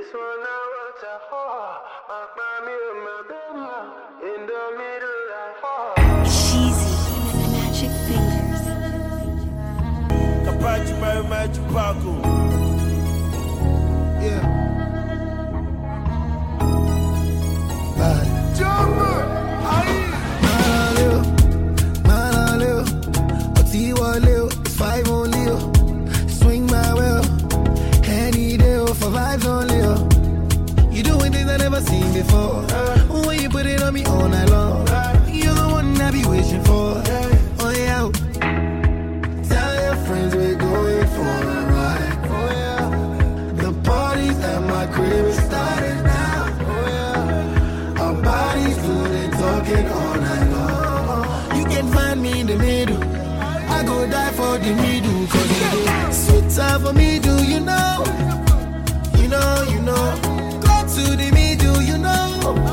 This one I want to hold. In the middle I fall. Sheezy, magic fingers. Kapachi Mary Magic Paco. Yeah. Bad. Jumper. Manaleo. Otiwaleo. It's 5 on Leo. Swing my will. Any day for vibes on Leo. You doing things I never seen before. When you put it on me all night long, you're the one I be wishing for. Oh yeah. Tell your friends we're going for a ride. Oh yeah. The parties at my crib is starting now. Oh yeah. Our bodies good talking all night long. You can find me in the middle. I go die for the middle. Cause you sweet time for me, do you know? You know. To the middle, you know.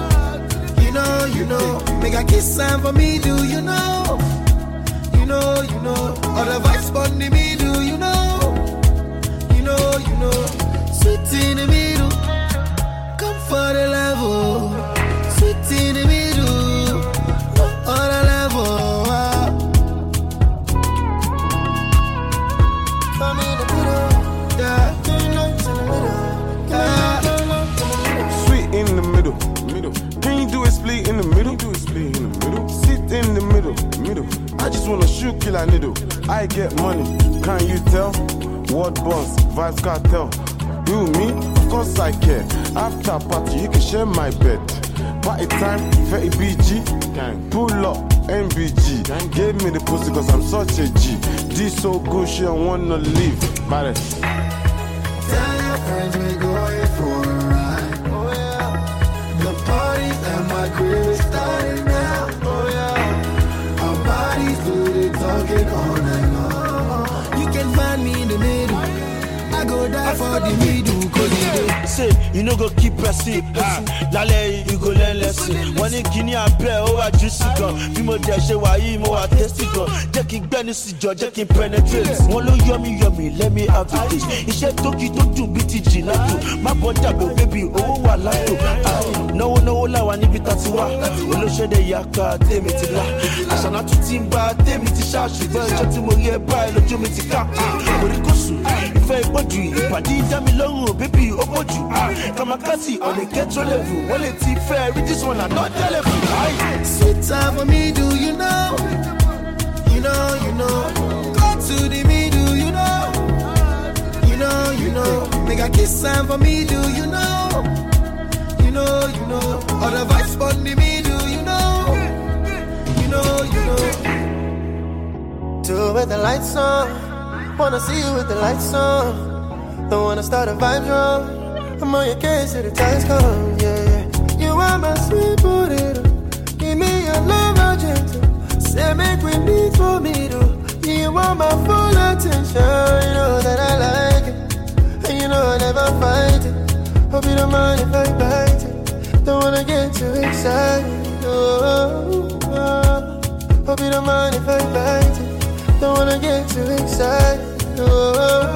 Make a kiss sign for me, do you know? You know. All the vibes on the middle, you know. Sweet in the middle, come for the level. Sweet in the middle, on the level. Come in the middle, yeah. In the middle. Can you do a split in the middle? Sit in the middle. I just wanna shoot, kill a needle. I get money, can you tell? Word boss, vibes cartel. You, me, of course I care. After party, you can share my bed. Party time, 30 BG. Pull up, MBG. Gave me the pussy cause I'm such a G. This so good, she don't wanna leave. Baddest. Tell your friends we're going for a ride. Parties at my crib is starting now. Oh yeah. Our bodies do the talking all night long. You can find me in the middle. I go die for the middle. Cause you say you no go keep pressing. Lale you go learn lesson. When you guinea and play over juicy gun. Bí mo dẹ̀ ṣe wà yìí mo wà tasty gun. Jẹ́ kí n gbẹ́ni sí jọ, jẹ́ kí n penetrate. Wọ́n ló yummy, let me have the taste. Iṣẹ́ tó kí tó dùn bí ti jì látò. Má bọ́ dàgbò baby owó wà látò. Náwó láwa níbi tá ti wá. Olóṣèdè yàká tèmi ti lá. Àṣànà tún ti ń bá tèmi ti ṣá. Ṣùgbọ́n ìjọ tí mo rí ẹ báyìí lójú mi ti ká. Orí kò sùn, ìfẹ́ ìpọ́jù, ìpàdé dá mi lọ́rùn, baby ó pọ̀jù. Kamakati on the ghetto level. Well, it's fair, this one I'm not level. Sweet time for me, do you know? You know. Go to the middle, you know. You know. Make a kiss sign for me, do you know? You know. All the vibes on the middle, you know. You know. Do it with the lights on. Wanna see you with the lights on. Don't wanna start a vibe wrong. I'm on your case till the time's come, yeah. You are my sweet potato. Give me your love, gentle. Say make we need for me, though. You want my full attention. You know that I like it. And you know I never fight it. Hope you don't mind if I bite it. Don't wanna get too excited. Hope you don't mind if I bite it. Don't wanna get too excited.